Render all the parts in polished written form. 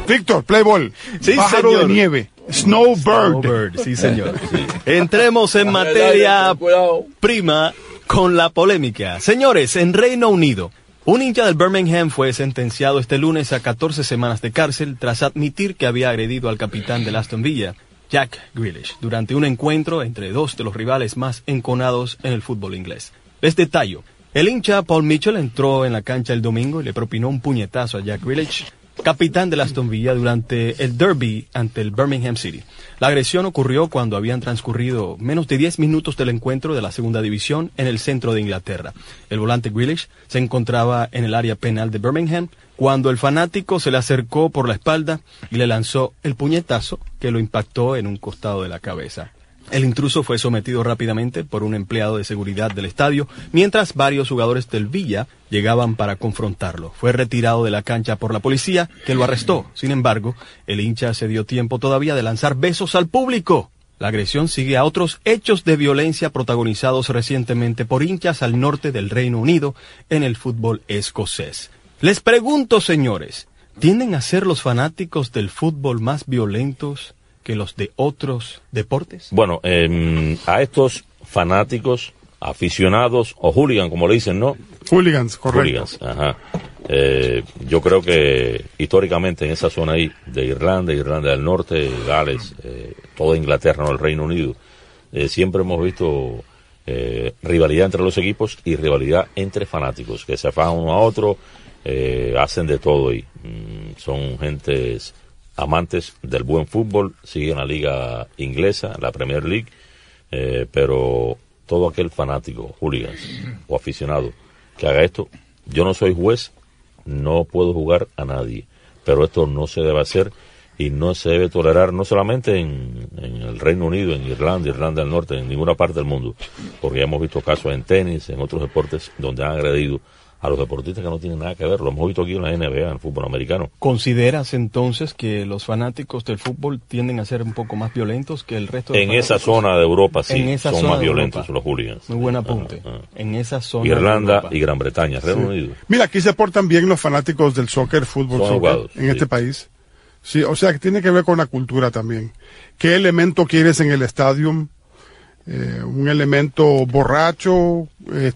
Víctor, play ball. Sí, Pájaro señor. de nieve. Snowbird. Snowbird, sí, señor. Entremos en materia prima con la polémica. Señores, en Reino Unido, un hincha del Birmingham fue sentenciado este lunes a 14 semanas de cárcel tras admitir que había agredido al capitán del Aston Villa, Jack Grealish, durante un encuentro entre dos de los rivales más enconados en el fútbol inglés. Les detallo. El hincha Paul Mitchell entró en la cancha el domingo y le propinó un puñetazo a Jack Grealish, capitán del Aston Villa, durante el derby ante el Birmingham City. La agresión ocurrió cuando habían transcurrido menos de 10 minutos del encuentro de la segunda división en el centro de Inglaterra. El volante Grealish se encontraba en el área penal de Birmingham cuando el fanático se le acercó por la espalda y le lanzó el puñetazo que lo impactó en un costado de la cabeza. El intruso fue sometido rápidamente por un empleado de seguridad del estadio, mientras varios jugadores del Villa llegaban para confrontarlo. Fue retirado de la cancha por la policía, que lo arrestó. Sin embargo, el hincha se dio tiempo todavía de lanzar besos al público. La agresión sigue a otros hechos de violencia protagonizados recientemente por hinchas al norte del Reino Unido en el fútbol escocés. Les pregunto, señores, ¿tienden a ser los fanáticos del fútbol más violentos que los de otros deportes? Bueno, a estos fanáticos, aficionados o hooligan, como le dicen, ¿no? Hooligans, correcto. Hooligans, ajá. Yo creo que históricamente en esa zona ahí de Irlanda del Norte, Gales, toda Inglaterra, ¿no? El Reino Unido, siempre hemos visto rivalidad entre los equipos y rivalidad entre fanáticos, que se afagan uno a otro, hacen de todo ahí. Son gentes amantes del buen fútbol, siguen la liga inglesa, la Premier League, pero todo aquel fanático, hooligan o aficionado que haga esto, yo no soy juez, no puedo jugar a nadie, pero esto no se debe hacer y no se debe tolerar, no solamente en el Reino Unido, en Irlanda del Norte, en ninguna parte del mundo, porque ya hemos visto casos en tenis, en otros deportes donde han agredido a los deportistas que no tienen nada que ver. Lo hemos visto aquí en la NBA, en el fútbol americano. ¿Consideras entonces que los fanáticos del fútbol tienden a ser un poco más violentos que el resto de En esa zona de Europa, sí, son son más violentos los hooligans. Muy buen apunte. En esa zona Irlanda de Europa. y Gran Bretaña, Reino Unido. Mira, aquí se portan bien los fanáticos del soccer, fútbol, Son soccer, abogados, en sí. este país. Sí, o sea, que tiene que ver con la cultura también. ¿Qué elemento quieres en el estadio? Un elemento borracho,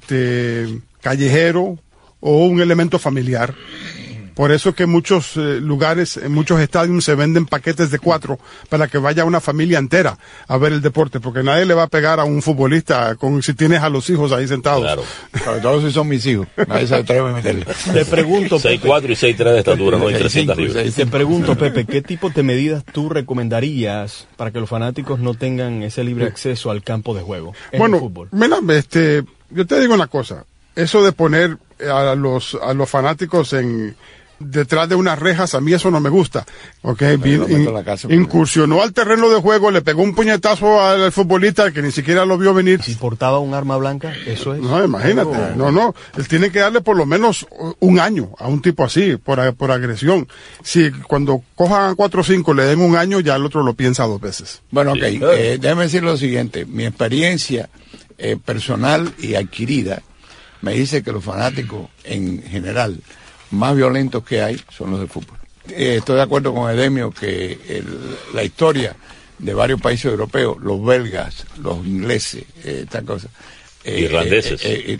callejero, o un elemento familiar. Por eso es que en muchos lugares, en muchos estadios se venden paquetes de 4 para que vaya una familia entera a ver el deporte, porque nadie le va a pegar a un futbolista si tienes a los hijos ahí sentados. Claro. Sobre todo si son mis hijos. Nadie se atreve a meterle. Te pregunto, 6'4" y 6'3" de estatura, no hay 300 libras. Te pregunto, Pepe, ¿qué tipo de medidas tú recomendarías para que los fanáticos no tengan ese libre acceso al campo de juego en el fútbol? Mira, yo te digo una cosa. Eso de poner a los fanáticos detrás de unas rejas, a mí eso no me gusta. Okay, incursionó al terreno de juego, le pegó un puñetazo al futbolista que ni siquiera lo vio venir. Si portaba un arma blanca, eso es. No, imagínate. No. Él tiene que darle por lo menos un año a un tipo así, por agresión. Si cuando cojan a 4 o 5 le den un año, ya el otro lo piensa 2 veces. Bueno, ok. Déjame decir lo siguiente. Mi experiencia personal y adquirida me dice que los fanáticos en general más violentos que hay son los del fútbol. Estoy de acuerdo con Edemio que la historia de varios países europeos, los belgas, los ingleses, estas cosas, irlandeses,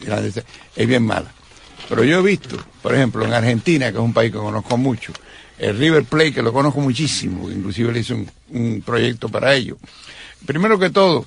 es bien mala. Pero yo he visto, por ejemplo, en Argentina, que es un país que conozco mucho, el River Plate, que lo conozco muchísimo, inclusive le hice un proyecto para ello. Primero que todo,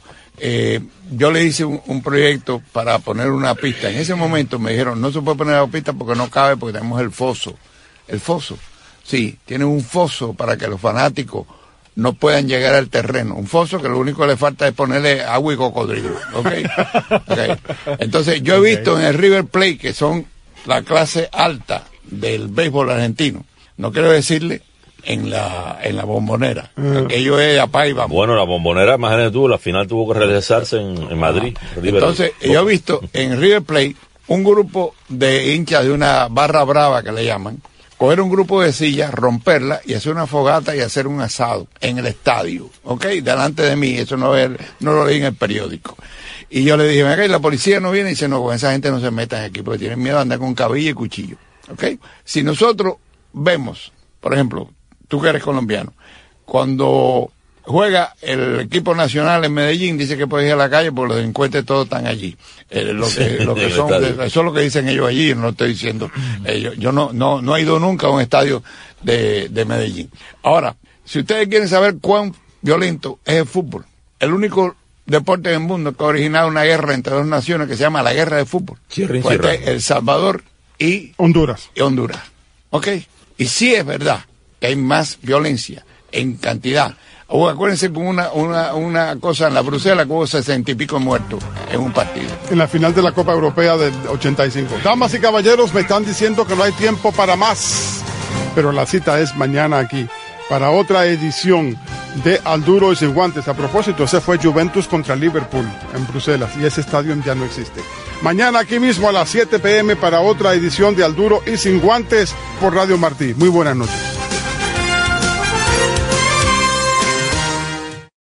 yo le hice un proyecto para poner una pista. En ese momento me dijeron, no se puede poner la pista porque no cabe, porque tenemos el foso. ¿El foso? Sí, tienen un foso para que los fanáticos no puedan llegar al terreno. Un foso que lo único que le falta es ponerle agua y cocodrilo. ¿Okay? Entonces, yo he visto en el River Plate, que son la clase alta del béisbol argentino, no quiero decirle en la Bombonera. Aquello es apá y vamos. Bueno, la Bombonera, imagínate tú, la final tuvo que realizarse en Madrid. Entonces, yo he visto en River Plate un grupo de hinchas de una barra brava que le llaman, coger un grupo de sillas, romperla y hacer una fogata y hacer un asado en el estadio, ¿ok? Delante de mí, eso no lo leí en el periódico. Y yo le dije, venga, ¿y la policía no viene? Y dice, no, con esa gente no se metan aquí porque tienen miedo de andar con cabilla y cuchillo, ¿ok? Si nosotros vemos, por ejemplo, tú que eres colombiano, cuando juega el equipo nacional en Medellín, dice que puedes ir a la calle porque los delincuentes todos están allí. Eso es lo que dicen ellos allí, no estoy diciendo ellos. Yo no he ido nunca a un estadio de Medellín. Ahora, si ustedes quieren saber cuán violento es el fútbol, el único deporte en el mundo que ha originado una guerra entre dos naciones que se llama la guerra de fútbol, fue El Salvador y Honduras. ¿Ok? Y sí es verdad que hay más violencia en cantidad. Acuérdense con una cosa en la Bruselas que hubo 60 y pico muertos en un partido. En la final de la Copa Europea del 85. Damas y caballeros, me están diciendo que no hay tiempo para más. Pero la cita es mañana aquí, para otra edición de Al Duro y Sin Guantes. A propósito, ese fue Juventus contra Liverpool en Bruselas y ese estadio ya no existe. Mañana aquí mismo a las 7 p.m. para otra edición de Al Duro y Sin Guantes por Radio Martí. Muy buenas noches.